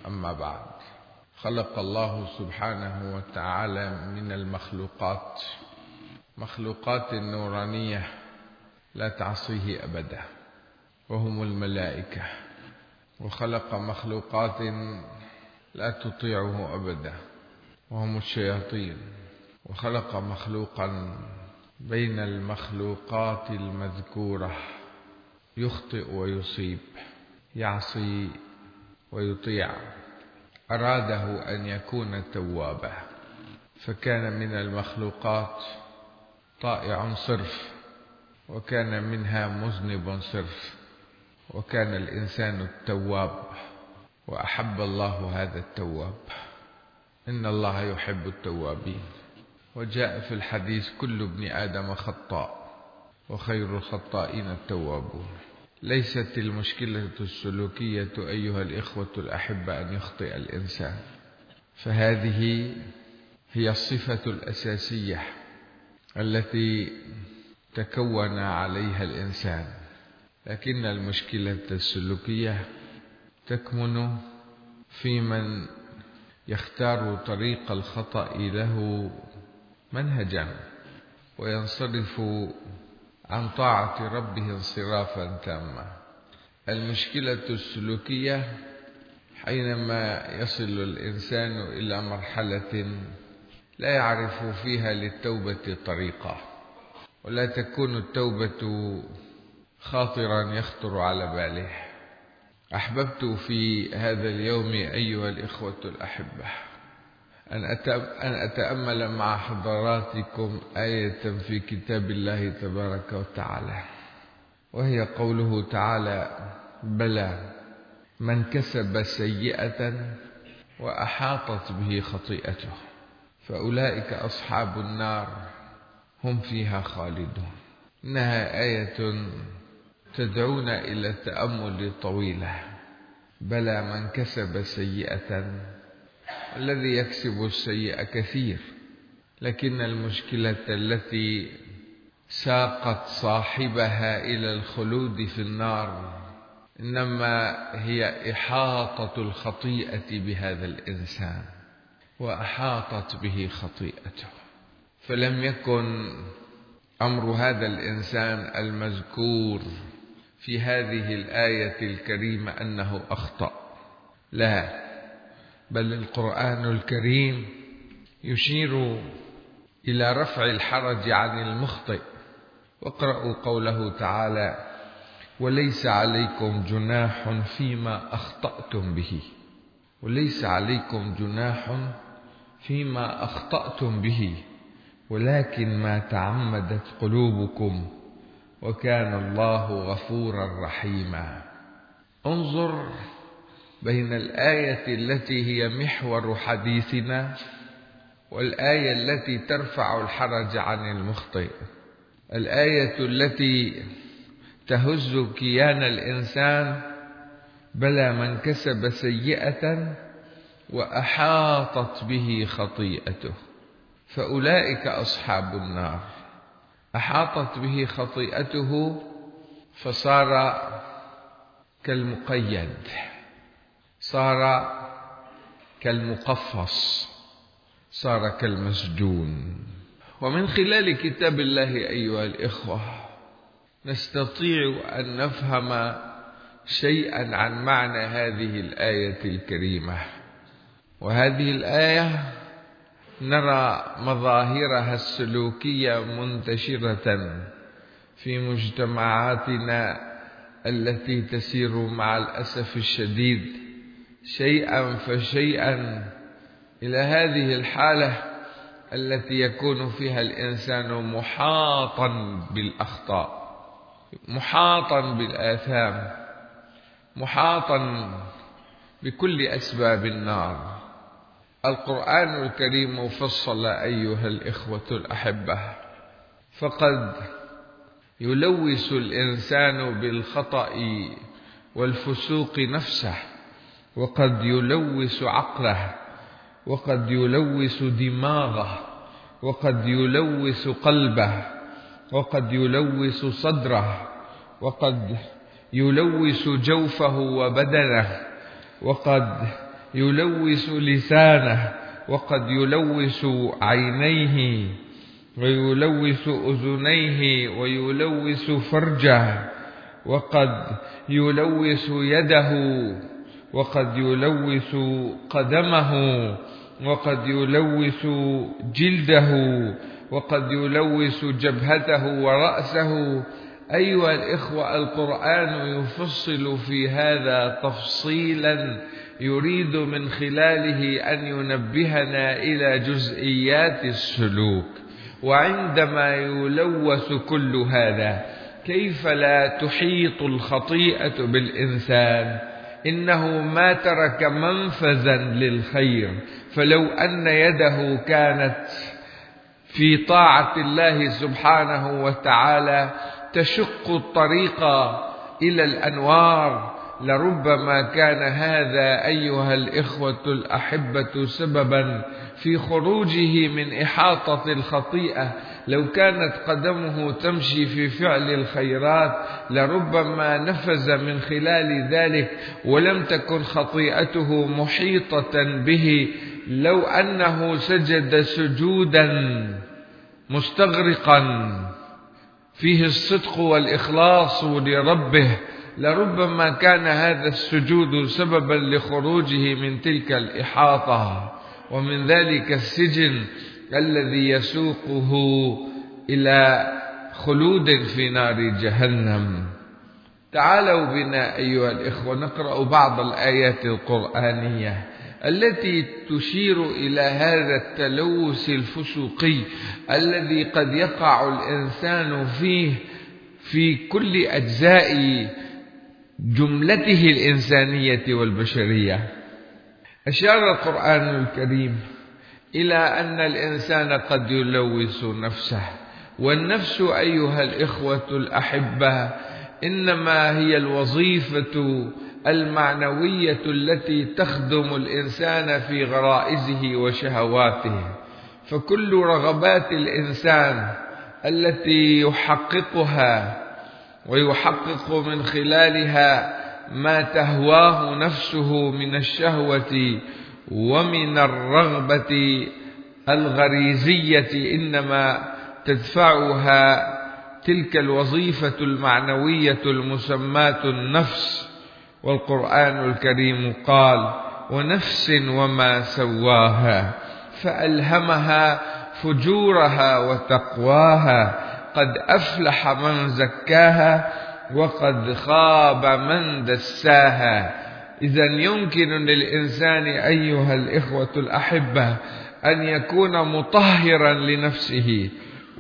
أما بعد. خلق الله سبحانه وتعالى من المخلوقات مخلوقات نورانية لا تعصيه أبدا، وهم الملائكة، وخلق مخلوقات لا تطيعه أبدا، وهم الشياطين، وخلق مخلوقا بين المخلوقات المذكورة يخطئ ويصيب، يعصي ويطيع. أراده أن يكون توابا، فكان من المخلوقات طائع صرف، وكان منها مذنب صرف، وكان الإنسان التواب، وأحب الله هذا التواب. إن الله يحب التوابين. وجاء في الحديث: كل ابن آدم خطاء وخير الخطائين التوابون. ليست المشكلة السلوكية أيها الإخوة الأحبة أن يخطئ الإنسان، فهذه هي الصفة الأساسية التي تكون عليها الإنسان، لكن المشكلة السلوكية تكمن في من يختار طريق الخطأ له منهجا وينصرف عن طاعة ربه انصرافا تاما. المشكلة السلوكية حينما يصل الإنسان إلى مرحلة لا يعرف فيها للتوبة طريقة، ولا تكون التوبة خاطرا يخطر على باله. أحببت في هذا اليوم أيها الإخوة الأحبة أن أتأمل مع حضراتكم آية في كتاب الله تبارك وتعالى، وهي قوله تعالى: بلى من كسب سيئة وأحاطت به خطيئته فأولئك أصحاب النار هم فيها خالدون. إنها آية تدعونا إلى التأمل طويلة. بلى من كسب سيئة، الذي يكسب السيئة كثير، لكن المشكلة التي ساقت صاحبها إلى الخلود في النار إنما هي إحاطة الخطيئة بهذا الإنسان، وأحاطت به خطيئته. فلم يكن أمر هذا الإنسان المذكور في هذه الآية الكريمة أنه أخطأ، لا، بل القرآن الكريم يشير إلى رفع الحرج عن المخطئ. واقرأوا قوله تعالى: وليس عليكم جناح فيما أخطأتم به، وليس عليكم جناح فيما أخطأتم به ولكن ما تعمدت قلوبكم وكان الله غفورا رحيما. انظر بين الآية التي هي محور حديثنا والآية التي ترفع الحرج عن المخطئ. الآية التي تهز كيان الإنسان: بلى من كسب سيئة وأحاطت به خطيئته فأولئك أصحاب النار. أحاطت به خطيئته فصار كالمقيد، صار كالمقفص، صار كالمسجون. ومن خلال كتاب الله أيها الإخوة نستطيع أن نفهم شيئا عن معنى هذه الآية الكريمة. وهذه الآية نرى مظاهرها السلوكية منتشرة في مجتمعاتنا التي تسير مع الأسف الشديد شيئا فشيئا إلى هذه الحالة التي يكون فيها الإنسان محاطا بالأخطاء، محاطا بالآثام، محاطا بكل أسباب النار. القرآن الكريم فصل أيها الإخوة الأحبة، فقد يلوث الإنسان بالخطأ والفسوق نفسه، وقد يلوث عقله، وقد يلوث دماغه، وقد يلوث قلبه، وقد يلوث صدره، وقد يلوث جوفه وبدنه، وقد يلوث لسانه، وقد يلوث عينيه، ويلوث أذنيه، ويلوث فرجه، وقد يلوث يده، وقد يلوث قدمه، وقد يلوث جلده، وقد يلوث جبهته ورأسه. أيها الإخوة، القرآن يفصل في هذا تفصيلا يريد من خلاله أن ينبهنا إلى جزئيات السلوك. وعندما يلوث كل هذا، كيف لا تحيط الخطيئة بالإنسان؟ إنه ما ترك منفذا للخير. فلو أن يده كانت في طاعة الله سبحانه وتعالى تشق الطريق إلى الأنوار، لربما كان هذا أيها الإخوة الأحبة سببا في خروجه من إحاطة الخطيئة. لو كانت قدمه تمشي في فعل الخيرات لربما نفذ من خلال ذلك، ولم تكن خطيئته محيطة به. لو أنه سجد سجودا مستغرقا فيه الصدق والإخلاص لربه، لربما كان هذا السجود سببا لخروجه من تلك الإحاطة ومن ذلك السجن الذي يسوقه إلى خلود في نار جهنم. تعالوا بنا أيها الإخوة نقرأ بعض الآيات القرآنية التي تشير إلى هذا التلوث الفسوقي الذي قد يقع الإنسان فيه في كل أجزاء جملته الإنسانية والبشرية. أشار القرآن الكريم إلى أن الإنسان قد يلوث نفسه، والنفس أيها الإخوة الأحبة إنما هي الوظيفة المعنوية التي تخدم الإنسان في غرائزه وشهواته. فكل رغبات الإنسان التي يحققها ويحقق من خلالها ما تهواه نفسه من الشهوة ومن الرغبة الغريزية، إنما تدفعها تلك الوظيفة المعنوية المسماة النفس. والقرآن الكريم قال: ونفس وما سواها فألهمها فجورها وتقواها قد أفلح من زكاها وقد خاب من دساها. إذن يمكن للإنسان أيها الإخوة الأحبة أن يكون مطهرا لنفسه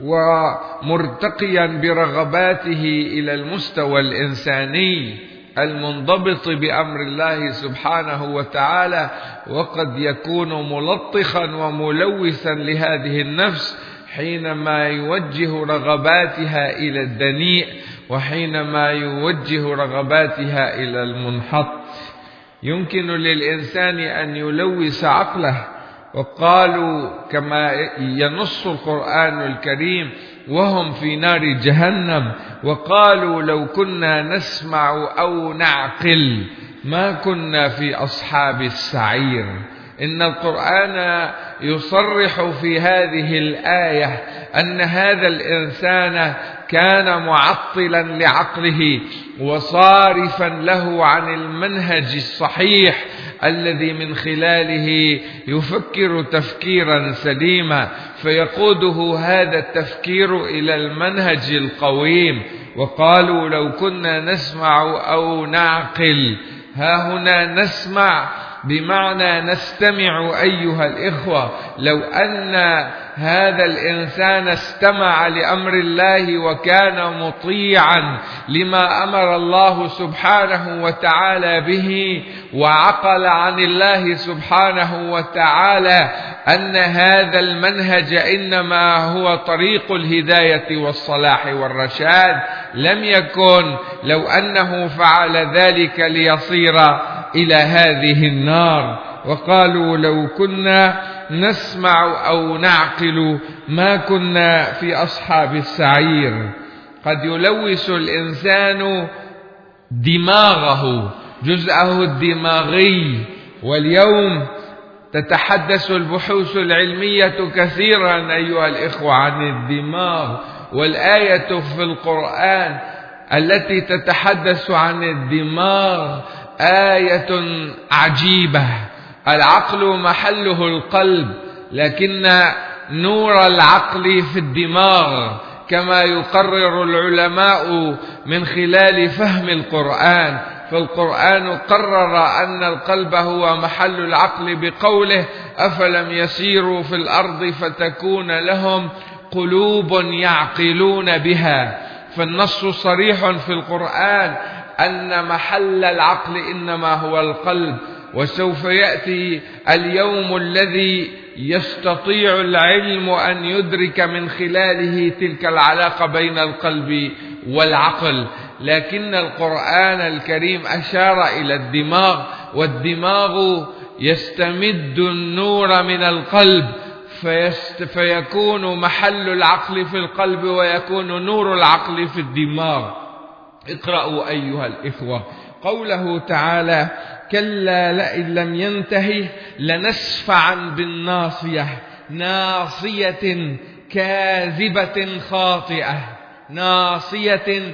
ومرتقيا برغباته إلى المستوى الإنساني المنضبط بأمر الله سبحانه وتعالى، وقد يكون ملطخا وملوثا لهذه النفس حينما يوجه رغباتها إلى الدنيء وحينما يوجه رغباتها إلى المنحط. يمكن للإنسان أن يلوث عقله، وقالوا كما ينص القرآن الكريم: وهم في نار جهنم وقالوا لو كنا نسمع أو نعقل ما كنا في أصحاب السعير. إن القرآن يصرح في هذه الآية أن هذا الإنسان كان معطلا لعقله وصارفا له عن المنهج الصحيح الذي من خلاله يفكر تفكيرا سليما، فيقوده هذا التفكير إلى المنهج القويم. وقالوا لو كنا نسمع أو نعقل، ها هنا نسمع بمعنى نستمع أيها الإخوة. لو أن هذا الإنسان استمع لأمر الله وكان مطيعا لما أمر الله سبحانه وتعالى به وعقل عن الله سبحانه وتعالى أن هذا المنهج إنما هو طريق الهداية والصلاح والرشاد، لم يكن لو أنه فعل ذلك ليصير إلى هذه النار. وقالوا لو كنا نسمع أو نعقل ما كنا في أصحاب السعير. قد يلوث الإنسان دماغه، جزءه الدماغي، واليوم تتحدث البحوث العلمية كثيرا أيها الإخوة عن الدماغ، والآية في القرآن التي تتحدث عن الدماغ آية عجيبة. العقل محله القلب، لكن نور العقل في الدماغ، كما يقرر العلماء من خلال فهم القرآن. فالقرآن قرر أن القلب هو محل العقل بقوله: أفلم يسيروا في الأرض فتكون لهم قلوب يعقلون بها. فالنص صريح في القرآن أن محل العقل إنما هو القلب. وسوف يأتي اليوم الذي يستطيع العلم أن يدرك من خلاله تلك العلاقة بين القلب والعقل، لكن القرآن الكريم أشار إلى الدماغ، والدماغ يستمد النور من القلب فيكون محل العقل في القلب، ويكون نور العقل في الدماغ. اقرأوا أيها الإخوة قوله تعالى: كلا لئن لم ينتهي لنسفعا بالناصية ناصية كاذبة خاطئة. ناصية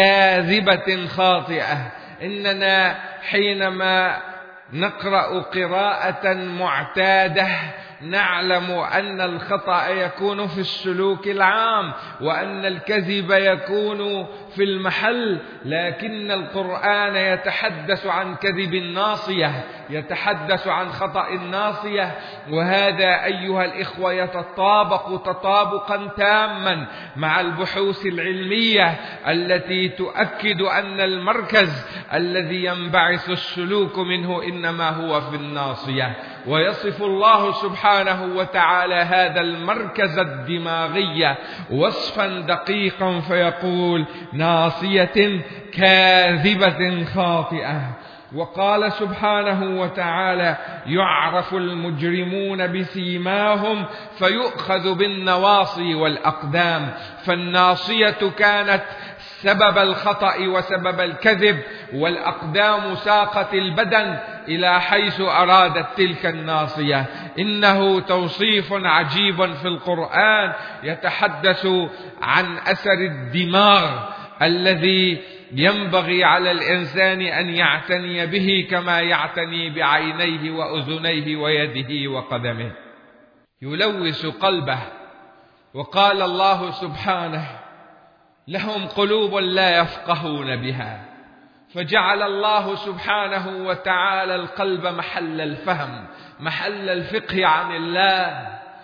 كاذبة خاطئة. إننا حينما نقرأ قراءة معتادة نعلم أن الخطأ يكون في السلوك العام، وأن الكذب يكون في المحل، لكن القرآن يتحدث عن كذب الناصية، يتحدث عن خطأ الناصية. وهذا أيها الإخوة يتطابق تطابقا تاما مع البحوث العلمية التي تؤكد أن المركز الذي ينبعث السلوك منه إنما هو في الناصية. ويصف الله سبحانه وتعالى هذا المركز الدماغي وصفا دقيقا فيقول: ناصية كاذبة خاطئة. وقال سبحانه وتعالى: يعرف المجرمون بسيماهم فيؤخذ بالنواصي والأقدام. فالناصية كانت سبب الخطأ وسبب الكذب، والأقدام ساقت البدن إلى حيث أرادت تلك الناصية. إنه توصيف عجيب في القرآن يتحدث عن أثر الدماغ الذي ينبغي على الإنسان أن يعتني به كما يعتني بعينيه وأذنيه ويده وقدمه. يلوث قلبه. وقال الله سبحانه: لهم قلوب لا يفقهون بها. فجعل الله سبحانه وتعالى القلب محل الفهم، محل الفقه عن الله.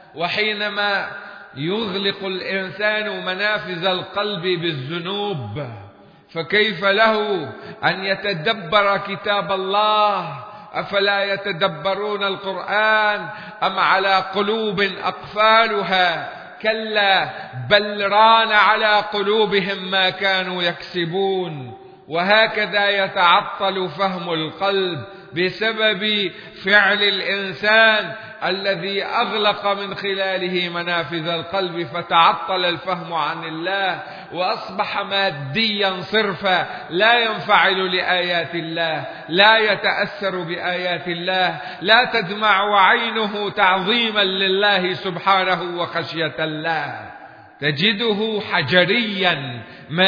وحينما يغلق الإنسان منافذ القلب بالذنوب فكيف له أن يتدبر كتاب الله؟ أفلا يتدبرون القرآن أم على قلوب أقفالها؟ كلا بل ران على قلوبهم ما كانوا يكسبون. وهكذا يتعطل فهم القلب بسبب فعل الإنسان الذي أغلق من خلاله منافذ القلب، فتعطل الفهم عن الله وأصبح ماديا صرفا، لا ينفعل لآيات الله، لا يتأثر بآيات الله، لا تدمع عينه تعظيما لله سبحانه وخشية الله. تجده حجريا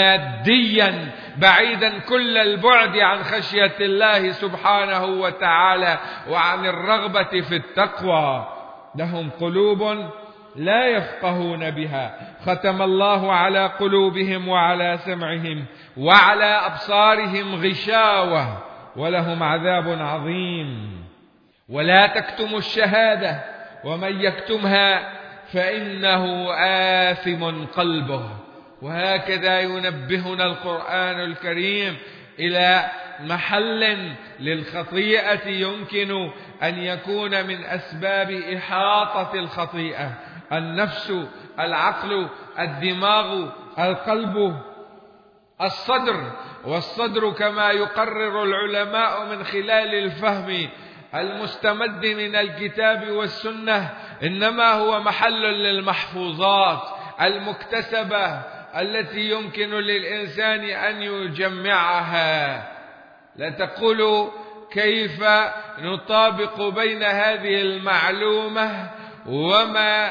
ماديا بعيدا كل البعد عن خشية الله سبحانه وتعالى وعن الرغبة في التقوى. لهم قلوب لا يفقهون بها، ختم الله على قلوبهم وعلى سمعهم وعلى أبصارهم غشاوة ولهم عذاب عظيم. ولا تكتموا الشهادة ومن يكتمها فإنه آثم قلبه. وهكذا ينبهنا القرآن الكريم إلى محل للخطيئة يمكن أن يكون من أسباب إحاطة الخطيئة: النفس، العقل، الدماغ، القلب، الصدر. والصدر كما يقرر العلماء من خلال الفهم المستمد من الكتاب والسنة إنما هو محل للمحفوظات المكتسبة التي يمكن للإنسان أن يجمعها. لا تقولوا كيف نطابق بين هذه المعلومة وما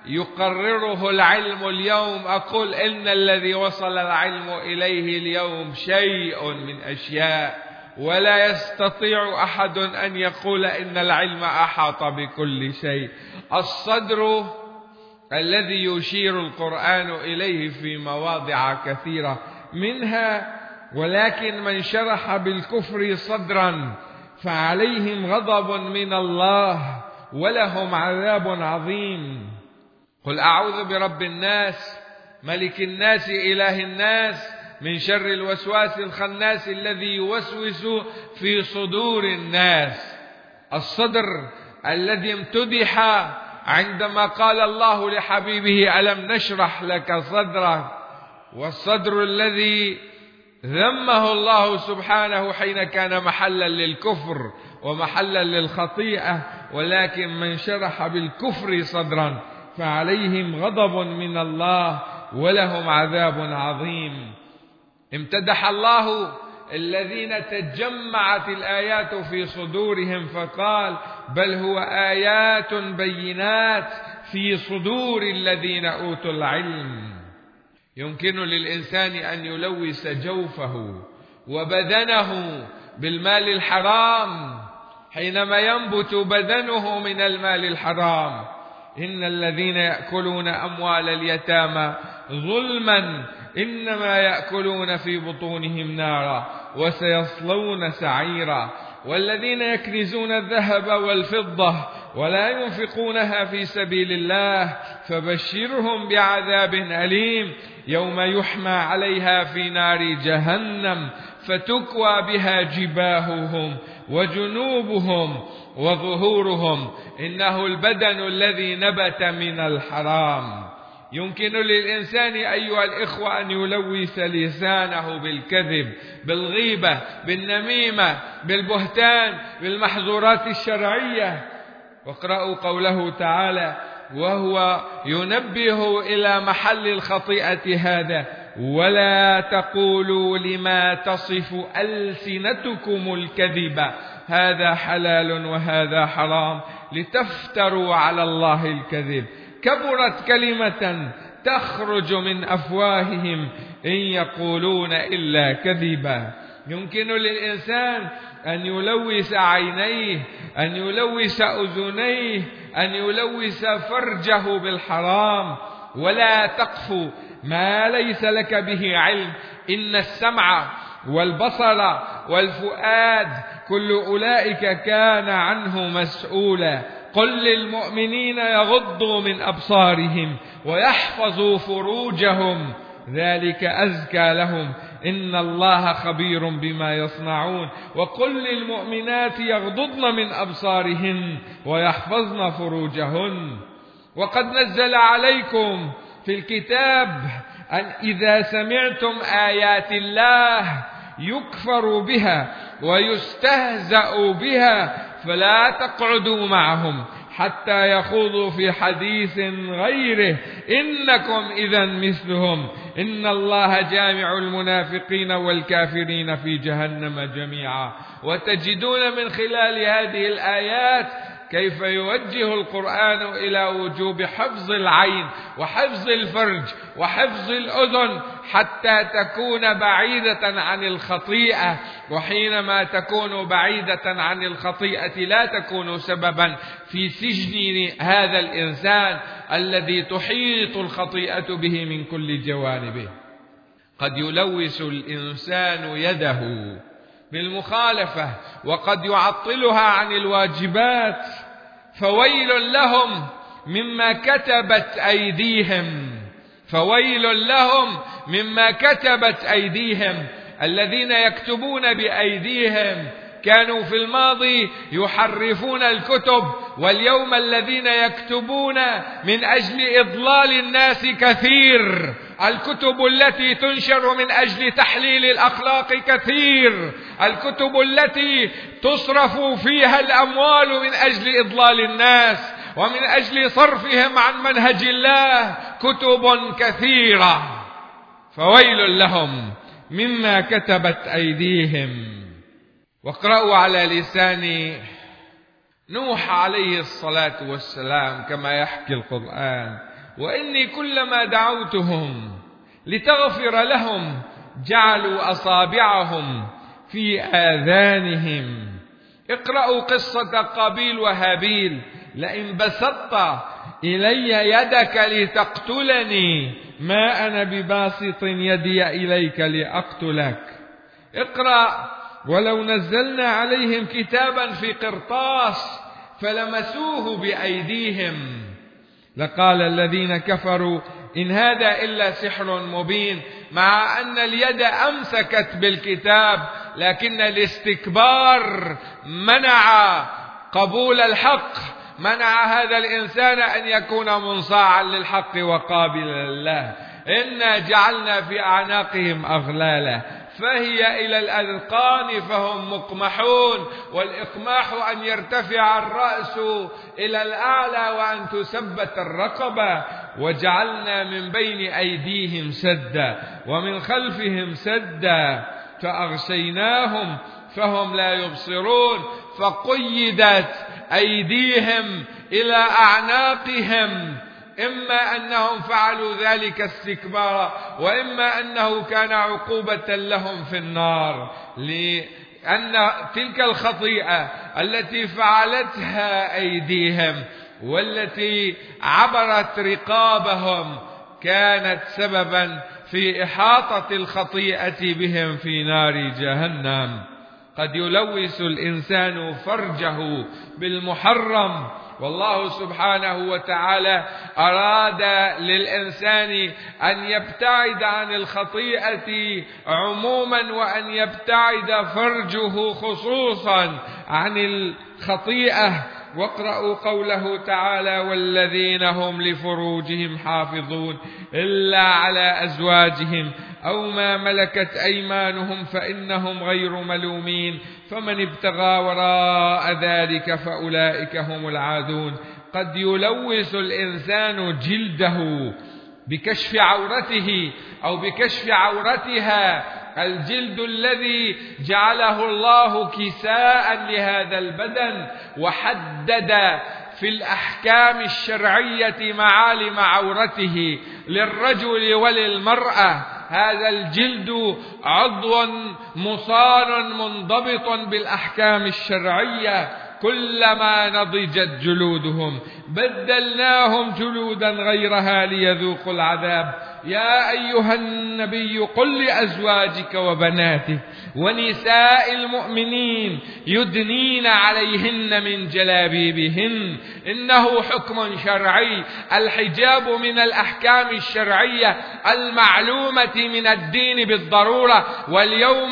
يقرره العلم اليوم. أقول إن الذي وصل العلم إليه اليوم شيء من أشياء، ولا يستطيع أحد أن يقول إن العلم أحاط بكل شيء. الصدر الذي يشير القرآن إليه في مواضع كثيرة منها: ولكن من شرح بالكفر صدرا فعليهم غضب من الله ولهم عذاب عظيم. قل أعوذ برب الناس ملك الناس إله الناس من شر الوسواس الخناس الذي يوسوس في صدور الناس. الصدر الذي امتدح عندما قال الله لحبيبه ألم نشرح لك صدرك، والصدر الذي ذمه الله سبحانه حين كان محلا للكفر ومحلا للخطيئة. ولكن من شرح بالكفر صدرا فعليهم غضب من الله ولهم عذاب عظيم. امتدح الله الذين تجمعت الآيات في صدورهم فقال: بل هو آيات بينات في صدور الذين أوتوا العلم. يمكن للإنسان أن يلوث جوفه وبدنه بالمال الحرام حينما ينبت بدنه من المال الحرام. إن الذين يأكلون أموال اليتامى ظلما إنما يأكلون في بطونهم نارا وسيصلون سعيرا. والذين يكنزون الذهب والفضة ولا ينفقونها في سبيل الله فبشرهم بعذاب أليم يوم يحمى عليها في نار جهنم فتكوى بها جباههم وجنوبهم وظهورهم إنه البدن الذي نبت من الحرام. يمكن للإنسان أيها الإخوة أن يلوث لسانه بالكذب، بالغيبة، بالنميمة، بالبهتان، بالمحظورات الشرعية. واقرأوا قوله تعالى وهو ينبه إلى محل الخطيئة هذا: ولا تقولوا لما تصف ألسنتكم الكذب هذا حلال وهذا حرام لتفتروا على الله الكذب كبرت كلمة تخرج من أفواههم إن يقولون إلا كذبا. يمكن للإنسان أن يلوث عينيه، أن يلوث أذنيه، أن يلوث فرجه بالحرام. ولا تقف ما ليس لك به علم إن السمع والبصر والفؤاد كل أولئك كان عنه مسؤولا. قل للمؤمنين يغضوا من أبصارهم ويحفظوا فروجهم ذلك أزكى لهم إن الله خبير بما يصنعون. وقل للمؤمنات يغضضن من أبصارهن ويحفظن فروجهن. وقد نزل عليكم في الكتاب أن إذا سمعتم آيات الله يكفر بها ويستهزأ بها فلا تقعدوا معهم حتى يخوضوا في حديث غيره إنكم إذا مثلهم إن الله جامع المنافقين والكافرين في جهنم جميعا. وتجدون من خلال هذه الآيات كيف يوجه القرآن إلى وجوب حفظ العين وحفظ الفرج وحفظ الأذن حتى تكون بعيدة عن الخطيئة. وحينما تكون بعيدة عن الخطيئة لا تكون سببا في سجن هذا الإنسان الذي تحيط الخطيئة به من كل جوانبه. قد يلوث الإنسان يده بالمخالفة وقد يعطلها عن الواجبات فويل لهم مما كتبت أيديهم، فويل لهم مما كتبت أيديهم. الذين يكتبون بأيديهم كانوا في الماضي يحرفون الكتب، واليوم الذين يكتبون من أجل إضلال الناس كثير. الكتب التي تنشر من أجل تحليل الأخلاق كثير، الكتب التي تصرف فيها الأموال من أجل إضلال الناس ومن أجل صرفهم عن منهج الله كتب كثيرة. فويل لهم مما كتبت أيديهم. واقرأوا على لسان نوح عليه الصلاة والسلام كما يحكي القرآن: وإني كلما دعوتهم لتغفر لهم جعلوا أصابعهم في آذانهم. اقرأوا قصة قابيل وهابيل: لئن بسطت إلي يدك لتقتلني ما أنا بباسط يدي إليك لأقتلك. اقرأ: ولو نزلنا عليهم كتابا في قرطاس فلمسوه بأيديهم لقال الذين كفروا إن هذا إلا سحر مبين. مع أن اليد أمسكت بالكتاب، لكن الاستكبار منع قبول الحق، منع هذا الإنسان أن يكون منصاعا للحق وقابلا له. إنا جعلنا في أعناقهم أغلالا فهي إلى الأذقان فهم مقمحون. والإقماح أن يرتفع الرأس إلى الأعلى وأن تثبت الرقبة. وجعلنا من بين أيديهم سدا ومن خلفهم سدا فأغشيناهم فهم لا يبصرون. فقيدت أيديهم إلى أعناقهم، إما أنهم فعلوا ذلك استكبارا، وإما أنه كان عقوبة لهم في النار، لأن تلك الخطيئة التي فعلتها أيديهم والتي عبرت رقابهم كانت سببا في إحاطة الخطيئة بهم في نار جهنم. قد يلوث الإنسان فرجه بالمحرم، والله سبحانه وتعالى أراد للإنسان أن يبتعد عن الخطيئة عموما، وأن يبتعد فرجه خصوصا عن الخطيئة. واقرأوا قوله تعالى: والذين هم لفروجهم حافظون إلا على أزواجهم أو ما ملكت أيمانهم فإنهم غير ملومين فمن ابتغى وراء ذلك فأولئك هم العادون. قد يلوث الإنسان جلده بكشف عورته أو بكشف عورتها، الجلد الذي جعله الله كساء لهذا البدن، وحدد في الأحكام الشرعية معالم عورته للرجل وللمرأة. هذا الجلد عضو مصان منضبط بالأحكام الشرعية، كلما نضجت جلودهم بدلناهم جلودا غيرها ليذوقوا العذاب. يا أيها النبي قل لأزواجك وبناتك ونساء المؤمنين يدنين عليهن من جلابيبهن. إنه حكم شرعي، الحجاب من الأحكام الشرعية المعلومة من الدين بالضرورة. واليوم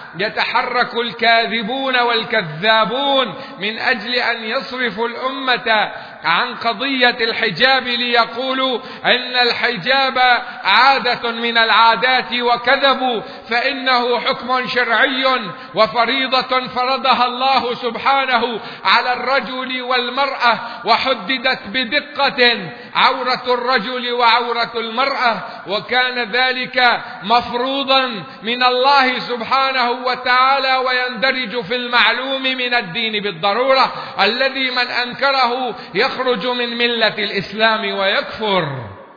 يتحرك الكاذبون والكذابون من أجل أن يصرفوا الأمة عن قضية الحجاب ليقولوا أن الحجاب عادة من العادات، وكذبوا، فإنه حكم شرعي وفريضة فرضها الله سبحانه على الرجل والمرأة، وحددت بدقة عورة الرجل وعورة المرأة، وكان ذلك مفروضا من الله سبحانه وتعالى ويندرج في المعلوم من الدين بالضرورة، الذي من أنكره يخرج من ملة الإسلام ويكفر.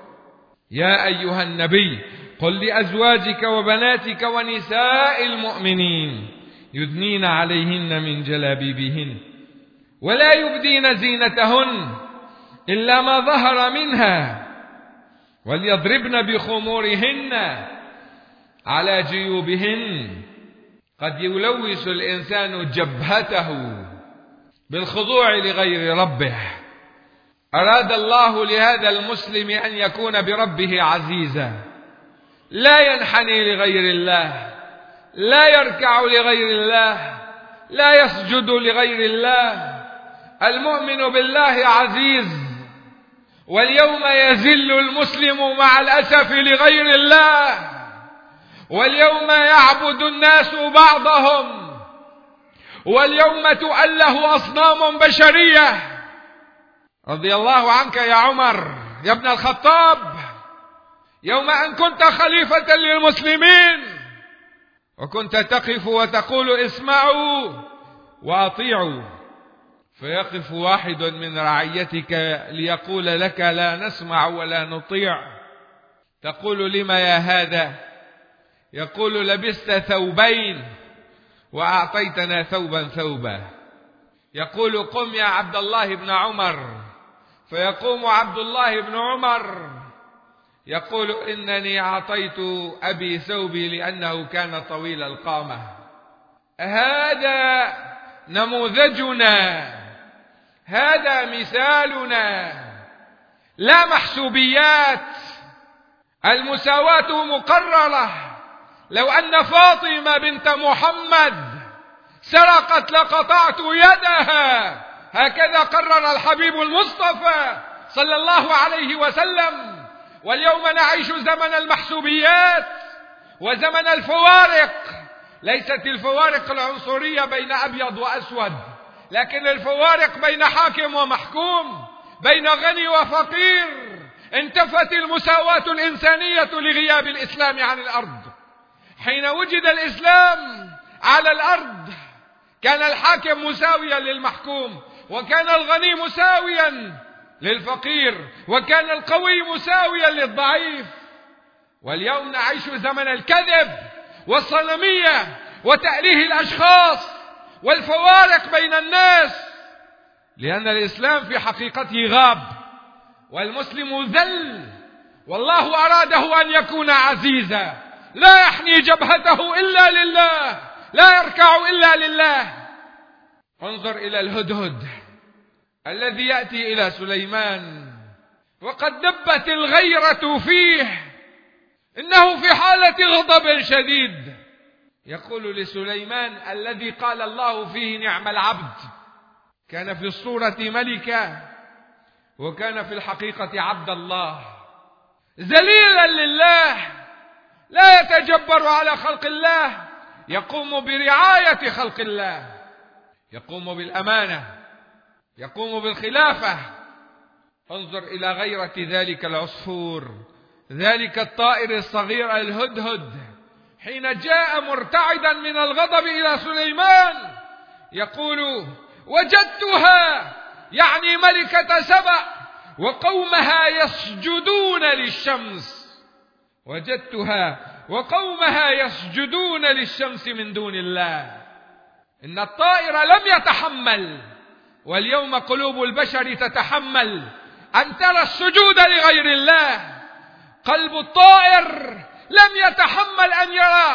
يا أيها النبي قل لأزواجك وبناتك ونساء المؤمنين يدنين عليهن من جلابيبهن ولا يبدين زينتهن إلا ما ظهر منها وليضربن بخمورهن على جيوبهن. قد يلوث الإنسان جبهته بالخضوع لغير ربه. أراد الله لهذا المسلم أن يكون بربه عزيزا، لا ينحني لغير الله، لا يركع لغير الله، لا يسجد لغير الله. المؤمن بالله عزيز، واليوم يذل المسلم مع الأسف لغير الله، واليوم يعبد الناس بعضهم، واليوم تؤله أصنام بشرية. رضي الله عنك يا عمر يا ابن الخطاب، يوم أن كنت خليفة للمسلمين وكنت تقف وتقول اسمعوا وأطيعوا، فيقف واحد من رعيتك ليقول لك لا نسمع ولا نطيع، تقول لما يا هذا؟ يقول لبست ثوبين وأعطيتنا ثوبا. يقول قم يا عبد الله بن عمر، فيقوم عبد الله بن عمر يقول إنني أعطيت أبي ثوبي لأنه كان طويل القامة. هذا نموذجنا، هذا مثالنا، لا محسوبيات، المساواة مقررة. لو أن فاطمة بنت محمد سرقت لقطعت يدها، هكذا قرر الحبيب المصطفى صلى الله عليه وسلم. واليوم نعيش زمن المحسوبيات وزمن الفوارق. ليست الفوارق العنصرية بين أبيض وأسود، لكن الفوارق بين حاكم ومحكوم، بين غني وفقير. انتفت المساواة الإنسانية لغياب الإسلام عن الأرض. حين وجد الإسلام على الأرض كان الحاكم مساويا للمحكوم، وكان الغني مساويا للفقير، وكان القوي مساويا للضعيف. واليوم نعيش زمن الكذب والصنمية وتأليه الأشخاص والفوارق بين الناس، لأن الإسلام في حقيقته غاب والمسلم ذل، والله أراده أن يكون عزيزا لا يحني جبهته إلا لله، لا يركع إلا لله. انظر إلى الهدهد الذي يأتي إلى سليمان وقد دبت الغيرة فيه، إنه في حالة غضب شديد. يقول لسليمان الذي قال الله فيه نعم العبد، كان في الصورة ملكا وكان في الحقيقة عبد الله، ذليلا لله، لا يتجبر على خلق الله، يقوم برعاية خلق الله، يقوم بالأمانة، يقوم بالخلافة. انظر إلى غيرة ذلك العصفور، ذلك الطائر الصغير الهدهد، حين جاء مرتعدا من الغضب إلى سليمان يقول وجدتها، يعني ملكة سبأ، وقومها يسجدون للشمس. وجدتها وقومها يسجدون للشمس من دون الله. إن الطائر لم يتحمل، واليوم قلوب البشر تتحمل أن ترى السجود لغير الله. قلب الطائر لم يتحمل أن يرى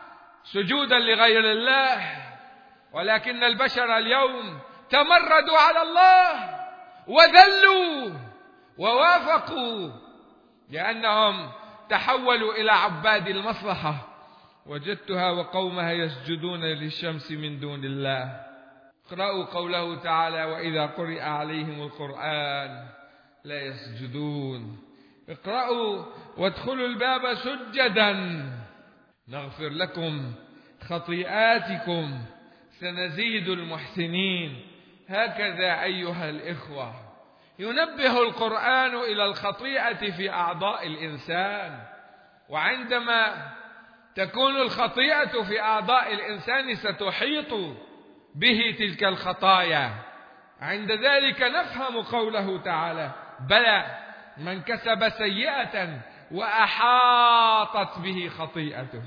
سجودا لغير الله، ولكن البشر اليوم تمردوا على الله وذلوا ووافقوا، لأنهم تحولوا إلى عباد المصلحة. وجدتها وقومها يسجدون للشمس من دون الله. اقرأوا قوله تعالى وإذا قرئ عليهم القرآن لا يسجدون. اقرأوا وادخلوا الباب سجدا نغفر لكم خطيئاتكم سنزيد المحسنين. هكذا أيها الإخوة ينبه القرآن إلى الخطيئة في أعضاء الإنسان، وعندما تكون الخطيئة في أعضاء الإنسان ستحيط به تلك الخطايا. عند ذلك نفهم قوله تعالى بلى من كسب سيئة وأحاطت به خطيئته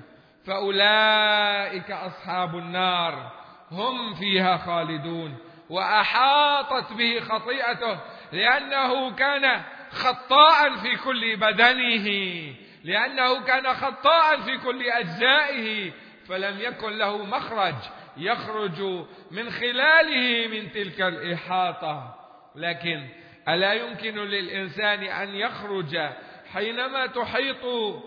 فأولئك أصحاب النار هم فيها خالدون. وأحاطت به خطيئته لأنه كان خطاء في كل بدنه، لأنه كان خطاء في كل أجزائه، فلم يكن له مخرج يخرج من خلاله من تلك الإحاطة. لكن ألا يمكن للإنسان أن يخرج حينما تحيط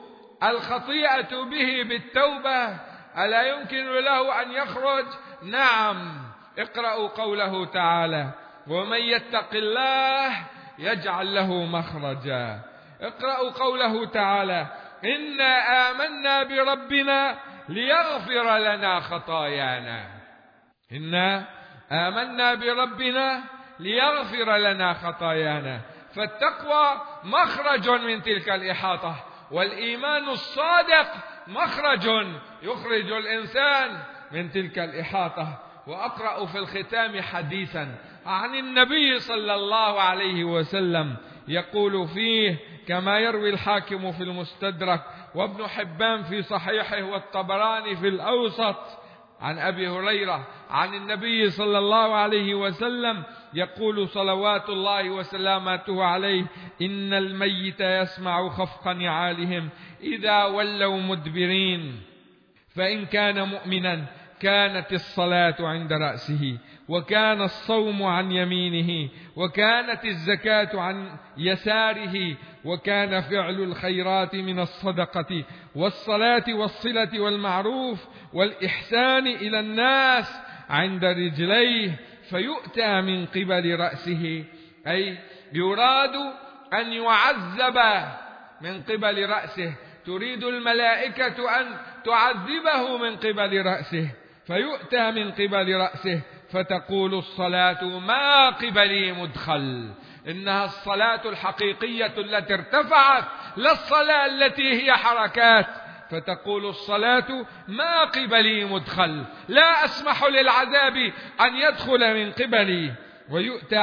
الخطيئة به بالتوبة؟ ألا يمكن له أن يخرج؟ نعم. اقرأوا قوله تعالى ومن يتق الله يجعل له مخرجا. اقرأوا قوله تعالى إنا آمنا بربنا ليغفر لنا خطايانا. إنا آمنا بربنا ليغفر لنا خطايانا. فالتقوى مخرج من تلك الإحاطة، والإيمان الصادق مخرج يخرج الإنسان من تلك الإحاطة. وأقرأ في الختام حديثا عن النبي صلى الله عليه وسلم يقول فيه كما يروي الحاكم في المستدرك وابن حبان في صحيحه والطبراني في الأوسط عن أبي هريرة عن النبي صلى الله عليه وسلم يقول صلوات الله وسلامته عليه: إن الميت يسمع خفق نعالهم إذا ولوا مدبرين، فإن كان مؤمنا كانت الصلاة عند رأسه، وكان الصوم عن يمينه، وكانت الزكاة عن يساره، وكان فعل الخيرات من الصدقة والصلاة والصلة والمعروف والإحسان إلى الناس عند رجليه، فيؤتى من قبل رأسه، أي يراد أن يعذب من قبل رأسه، تريد الملائكة أن تعذبه من قبل رأسه، فيؤتى من قبل رأسه فتقول الصلاة: ما قبلي مدخل. إنها الصلاة الحقيقية التي ارتفعت، لا الصلاة التي هي حركات. فتقول الصلاة: ما قبلي مدخل، لا أسمح للعذاب أن يدخل من قبلي. ويؤتى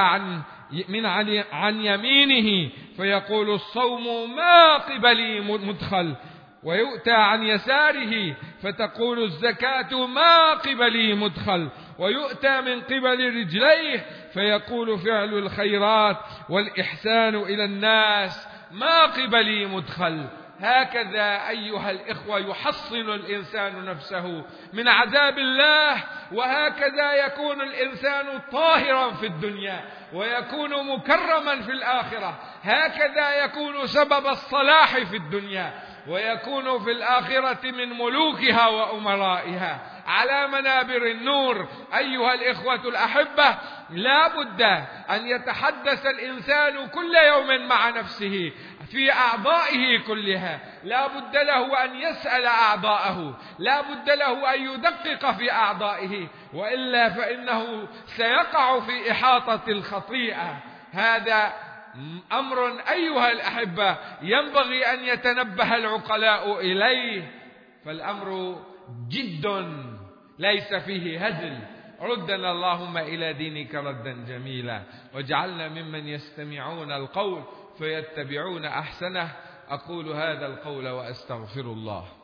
عن يمينه فيقول الصوم: ما قبلي مدخل. ويؤتى عن يساره فتقول الزكاة: ما قبلي مدخل. ويؤتى من قبل رجليه فيقول فعل الخيرات والإحسان إلى الناس: ما قبلي مدخل. هكذا أيها الإخوة يحصن الإنسان نفسه من عذاب الله، وهكذا يكون الإنسان طاهرا في الدنيا ويكون مكرما في الآخرة. هكذا يكون سبب الصلاح في الدنيا ويكون في الآخرة من ملوكها وأمرائها على منابر النور. أيها الإخوة الأحبة، لا بد أن يتحدث الإنسان كل يوم مع نفسه في أعضائه كلها، لا بد له أن يسأل أعضاءه، لا بد له أن يدقق في أعضائه، وإلا فإنه سيقع في إحاطة الخطيئة. هذا أمر أيها الأحبة ينبغي أن يتنبه العقلاء إليه، فالأمر جد ليس فيه هزل. ردنا اللهم إلى دينك ردا جميلا، واجعلنا ممن يستمعون القول فيتبعون أحسنه. أقول هذا القول وأستغفر الله.